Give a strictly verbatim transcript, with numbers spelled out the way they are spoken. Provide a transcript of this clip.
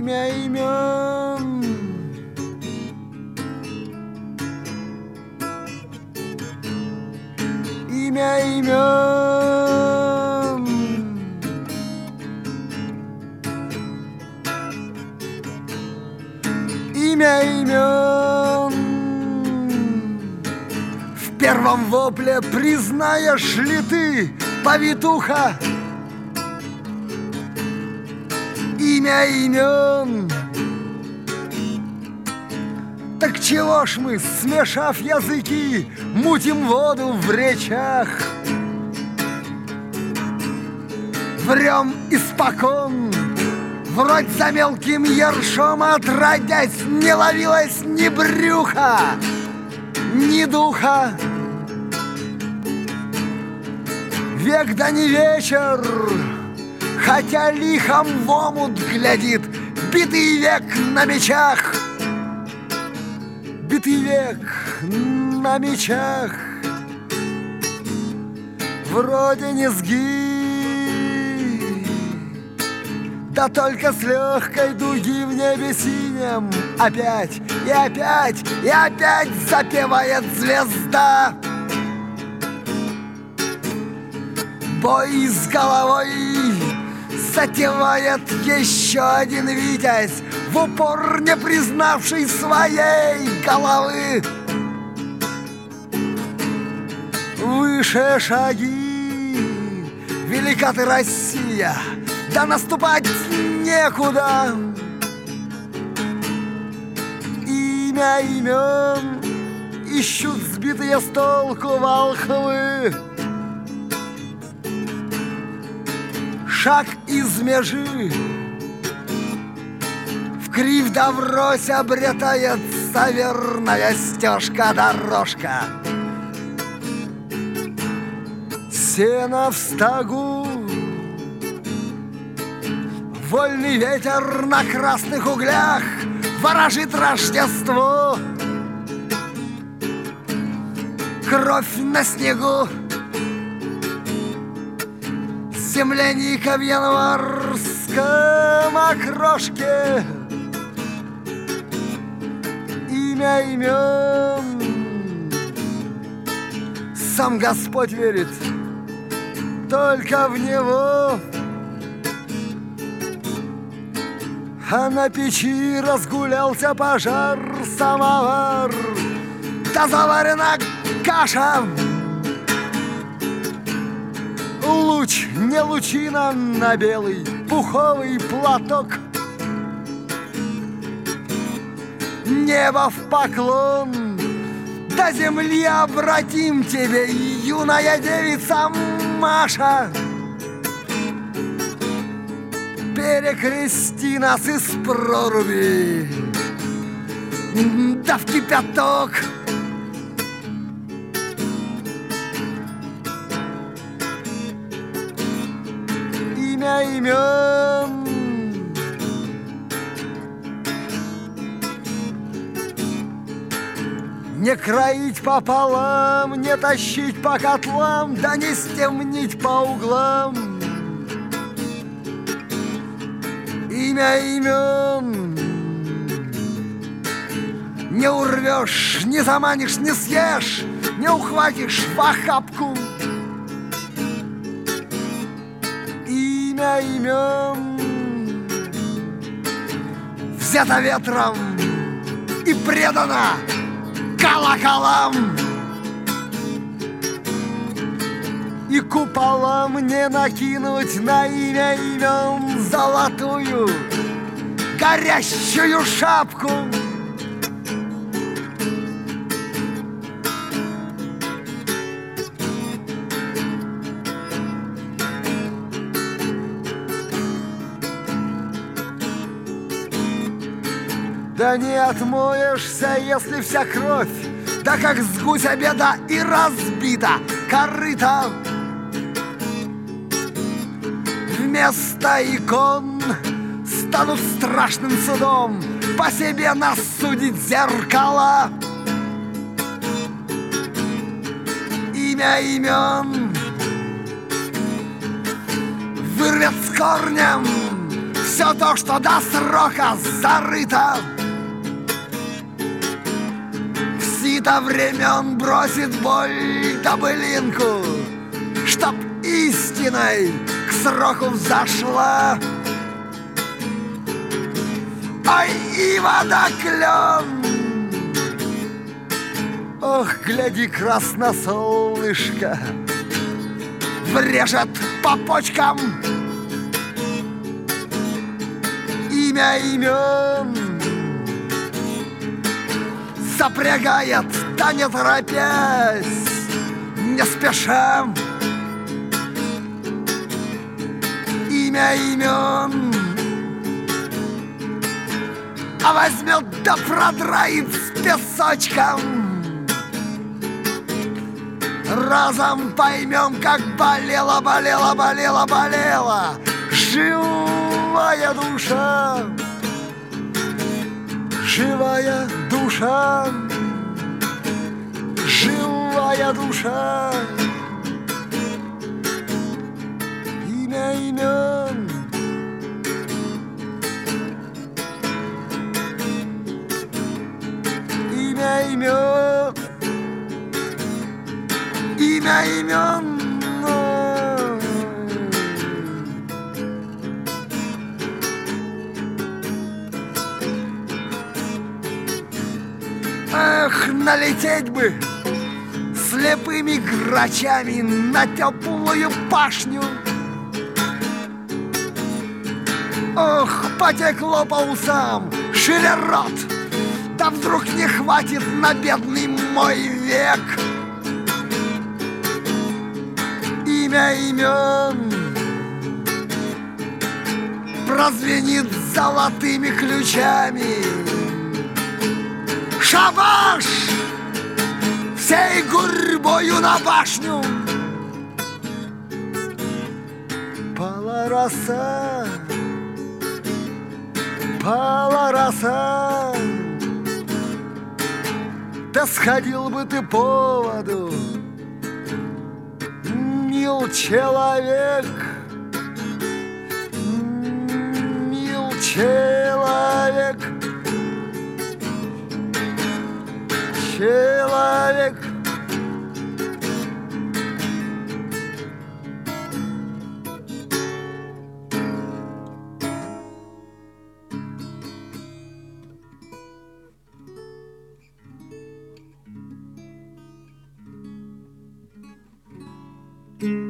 Имя имен. Имя имен. Имя имен. В первом вопле признаешь ли ты, повитуха, имя имен? Так чего ж мы, смешав языки, мутим воду в речах? Врем испокон, врозь за мелким ершом отродясь, не ловилось ни брюха, ни духа. Век да не вечер, хотя лихом в омут глядит битый век на мечах. Битый век на мечах. Вроде низги, да только с легкой дуги в небе синем опять и опять и опять запевает звезда. Бой с головой затевает еще один витязь, в упор не признавший своей головы. Выше шаги, велика ты, Россия, да наступать некуда. Имя имен ищут сбитые с толку волхвы. Шаг из межи вкривь да врозь обретается верная стежка-дорожка. Сено в стогу, вольный ветер на красных углях ворожит Рождество. Кровь на снегу, земляника в январском окрошке. Имя имен. Сам Господь верит только в Него. А на печи разгулялся пожар, самовар, да заварена каша. Луч, не лучина на белый пуховый платок. Небо в поклон, до земли обратим тебе, юная девица Маша. Перекрести нас из проруби, да в кипяток. Имя имен. Не кроить пополам, не тащить по котлам, да не стемнить по углам. Имя имен. Не урвешь, не заманишь, не съешь, не ухватишь в охапку. Имя имен. Взято ветром и предано колоколам. И куполам не накинуть на имя имен золотую горящую шапку. Да не отмоешься, если вся кровь, да как с гуся беда и разбита корыта. Вместо икон станут страшным судом по себе нас судить зеркала. Имя имен вырвет с корнем все то, что до срока зарыто, в сито времен бросит боль добылинку, чтоб истиной к сроку взошла. Ой, и водоклен! Ох, гляди, красносолнышко врежет по почкам имя имен, запрягает, да не торопясь, не спеша, имя имен, а возьмет да продроит с песочком. Разом поймем, как болела, болела, болела, болела живая душа, живая душа, живая душа. Имя имен, имя имен, имя имен. Эх, налететь бы слепыми грачами на теплую пашню. Ох, потекло по усам, шире рот, да вдруг не хватит на бедный мой век. Имя имен прозвенит золотыми ключами. Шабаш! Всей гурьбою на башню! Пала роса, пала роса, да сходил бы ты по воду, мил человек, мил человек, человек. Thank you.